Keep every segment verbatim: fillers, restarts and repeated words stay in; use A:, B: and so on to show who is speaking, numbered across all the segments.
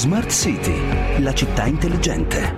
A: Smart City, la città intelligente.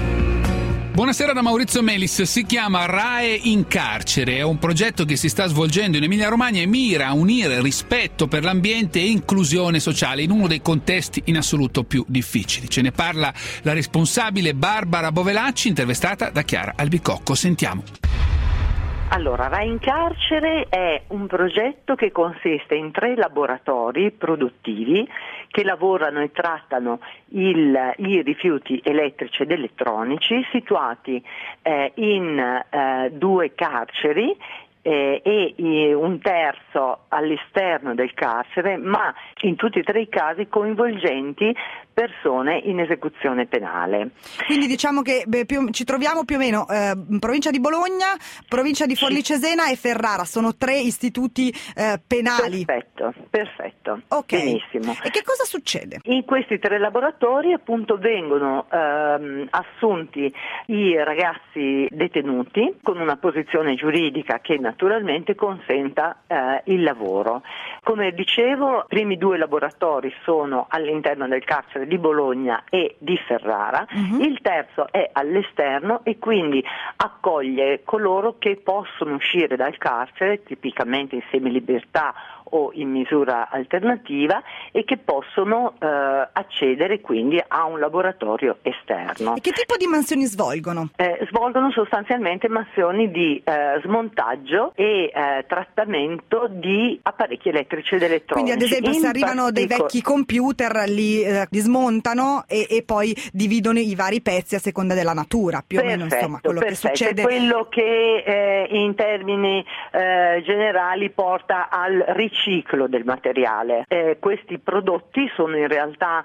B: Buonasera da Maurizio Melis. Si chiama R A E in carcere, è un progetto che si sta svolgendo in Emilia-Romagna e mira a unire rispetto per l'ambiente e inclusione sociale in uno dei contesti in assoluto più difficili. Ce ne parla la responsabile Barbara Bovelacci, intervistata da Chiara Albicocco. Sentiamo.
C: Allora, R A E in carcere è un progetto che consiste in tre laboratori produttivi che lavorano e trattano il, i rifiuti elettrici ed elettronici situati eh, in eh, due carceri eh, e eh, un terzo all'esterno del carcere, ma in tutti e tre i casi coinvolgenti persone in esecuzione penale.
D: Quindi diciamo che beh, più, ci troviamo più o meno eh, in provincia di Bologna, provincia di Forlì Cesena e Ferrara, sono tre istituti eh, penali.
C: Perfetto, perfetto.
D: Ok.
C: Benissimo.
D: E che cosa succede?
C: In questi tre laboratori appunto vengono ehm, assunti i ragazzi detenuti con una posizione giuridica che naturalmente consenta eh, il lavoro. Come dicevo, i primi due laboratori sono all'interno del carcere di Bologna e di Ferrara, uh-huh. Il terzo è all'esterno e quindi accoglie coloro che possono uscire dal carcere, tipicamente in semilibertà o in misura alternativa, e che possono eh, accedere quindi a un laboratorio esterno.
D: E che tipo di mansioni svolgono?
C: Eh, svolgono sostanzialmente mansioni di eh, smontaggio e eh, trattamento di apparecchi elettrici ed elettronici.
D: Quindi ad esempio
C: in
D: se arrivano dei
C: partico-
D: vecchi computer li, eh, li smontano e, e poi dividono i vari pezzi a seconda della natura, più
C: perfetto,
D: o meno insomma quello
C: perfetto.
D: che succede.
C: È quello che eh, in termini eh, generali porta al riciclo del materiale. Eh, questi prodotti sono in realtà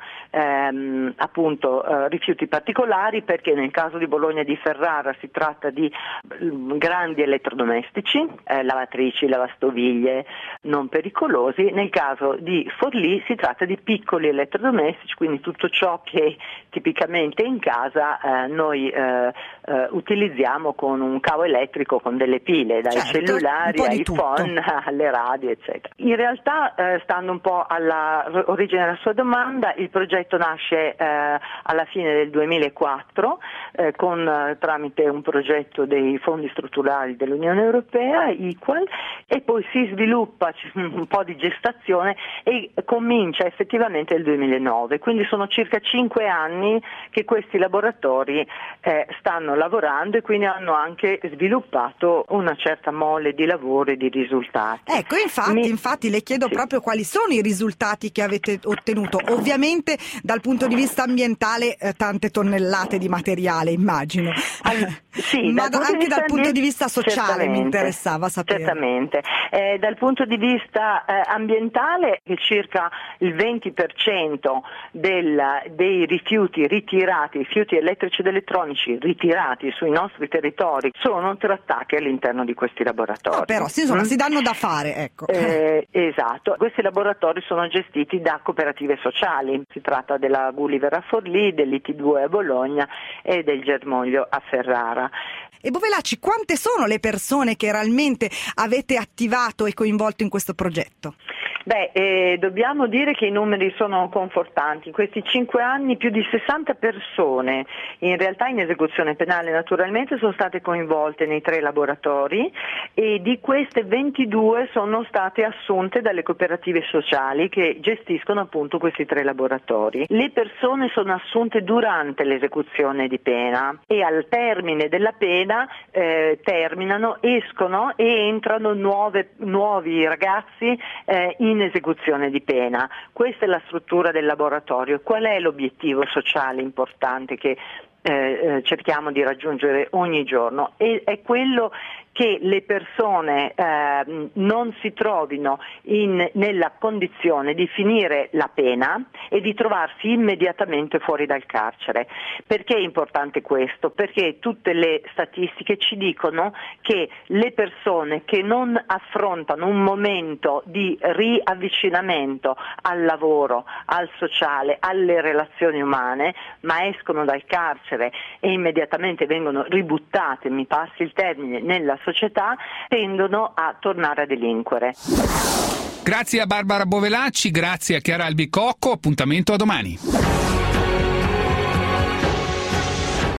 C: ehm, appunto eh, rifiuti particolari, perché nel caso di Bologna e di Ferrara si tratta di mh, grandi elettrodomestici, eh, lavatrici, lavastoviglie non pericolosi. Nel caso di Forlì si tratta di piccoli elettrodomestici, quindi tutto ciò che tipicamente in casa eh, noi eh, eh, utilizziamo con un cavo elettrico, con delle pile, dai
D: certo,
C: cellulari ai iPhone alle radio eccetera. In realtà, eh, stando un po' all'origine della sua domanda, il progetto nasce eh, alla fine del duemilaquattro eh, con eh, tramite un progetto dei fondi strutturali dell'Unione Europea, Equal, e poi si sviluppa un po' di gestazione e comincia effettivamente nel duemilanove, quindi sono circa cinque anni che questi laboratori eh, stanno lavorando e quindi hanno anche sviluppato una certa mole di lavoro e di risultati.
D: Ecco, infatti,
C: Mi...
D: infatti le chiedo
C: sì.
D: proprio quali sono i risultati che avete ottenuto. Ovviamente dal punto di vista ambientale eh, tante tonnellate di materiale, immagino.
C: All... Sì,
D: ma
C: dal
D: anche dal punto
C: di...
D: di vista sociale mi interessava sapere.
C: Certamente. Eh, dal punto di vista eh, ambientale, che circa il venti per cento del, dei rifiuti ritirati, rifiuti elettrici ed elettronici ritirati sui nostri territori sono trattati all'interno di questi laboratori.
D: Ah, però sì, insomma, mm? si danno da fare, ecco.
C: Eh, esatto. Questi laboratori sono gestiti da cooperative sociali. Si tratta della Gulliver a Forlì, dell'I T due a Bologna e del Germoglio a Ferrara.
D: E Bovelacci, quante sono le persone che realmente avete attivato e coinvolto in questo progetto?
C: Beh, eh, dobbiamo dire che i numeri sono confortanti. In questi cinque anni più di sessanta persone, in realtà in esecuzione penale naturalmente, sono state coinvolte nei tre laboratori, e di queste ventidue sono state assunte dalle cooperative sociali che gestiscono appunto questi tre laboratori. Le persone sono assunte durante l'esecuzione di pena e al termine della pena eh, terminano, escono e entrano nuove, nuovi ragazzi eh, in esecuzione di pena. Questa è la struttura del laboratorio. Qual è l'obiettivo sociale importante che eh, eh, cerchiamo di raggiungere ogni giorno? E, è quello che le persone eh, non si trovino in, nella condizione di finire la pena e di trovarsi immediatamente fuori dal carcere. Perché è importante questo? Perché tutte le statistiche ci dicono che le persone che non affrontano un momento di riavvicinamento al lavoro, al sociale, alle relazioni umane, ma escono dal carcere e immediatamente vengono ributtate, mi passi il termine, nella società, tendono a tornare a delinquere.
B: Grazie a Barbara Bovelacci, grazie a Chiara Albicocco, appuntamento a domani.